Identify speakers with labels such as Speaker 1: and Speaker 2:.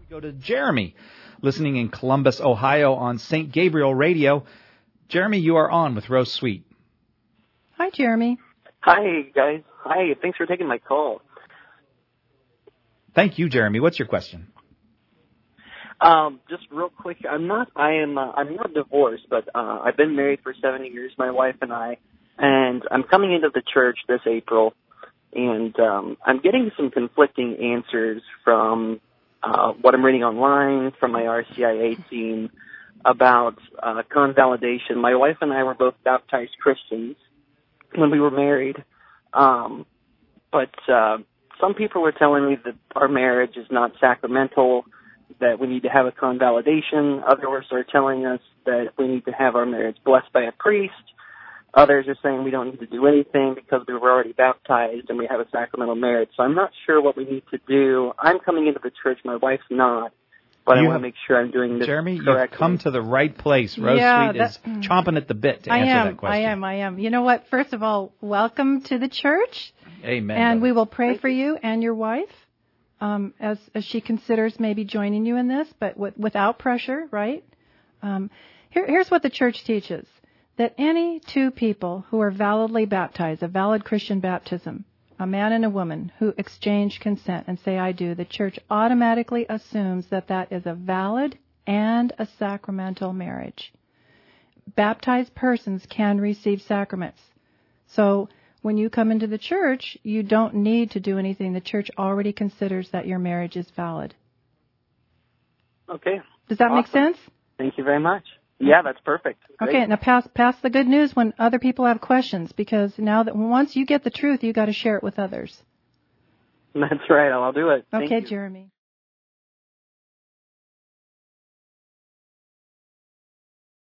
Speaker 1: Go to Jeremy, listening in Columbus, Ohio on St. Gabriel Radio. Jeremy, you are on with Rose Sweet.
Speaker 2: Hi, Jeremy.
Speaker 3: Hi, guys. Hi, thanks for taking my call.
Speaker 1: Thank you, Jeremy. What's your question?
Speaker 3: Just real quick, I'm not divorced, but I've been married for 7 years, my wife and I, and I'm coming into the church this April, and I'm getting some conflicting answers from what I'm reading online, from my RCIA team, about convalidation. My wife and I were both baptized Christians when we were married, but some people were telling me that our marriage is not sacramental, that we need to have a convalidation. Others are telling us that we need to have our marriage blessed by a priest. Others are saying we don't need to do anything because we were already baptized and we have a sacramental marriage. So I'm not sure what we need to do. I'm coming into the church. My wife's not. But I want to make sure I'm doing this
Speaker 1: Jeremy,
Speaker 3: correctly.
Speaker 1: You've come to the right place. Rose Sweet is chomping at the bit to answer that question.
Speaker 2: I am. You know what? First of all, welcome to the church.
Speaker 1: Amen.
Speaker 2: And we will pray for you and your wife as she considers maybe joining you in this, but without pressure, right? Here's what the church teaches. That any two people who are validly baptized, a valid Christian baptism, a man and a woman who exchange consent and say, I do, the church automatically assumes that that is a valid and a sacramental marriage. Baptized persons can receive sacraments. So when you come into the church, you don't need to do anything. The church already considers that your marriage is valid.
Speaker 3: Okay.
Speaker 2: Does that make sense?
Speaker 3: Thank you very much. Yeah, that's perfect. Great.
Speaker 2: Okay, now pass the good news when other people have questions, because now that once you get the truth, you got to share it with others.
Speaker 3: That's right. I'll do it.
Speaker 2: Okay, Jeremy.